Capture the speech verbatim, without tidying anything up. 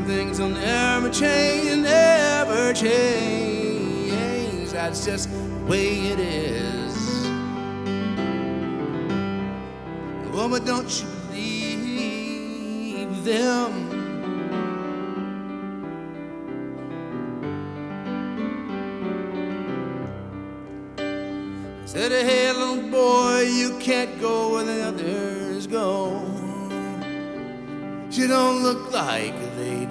things will never change, never change. That's just the way it is. Oh, but don't you believe them? Said, hey, little boy, you can't go where the others go. You don't look like they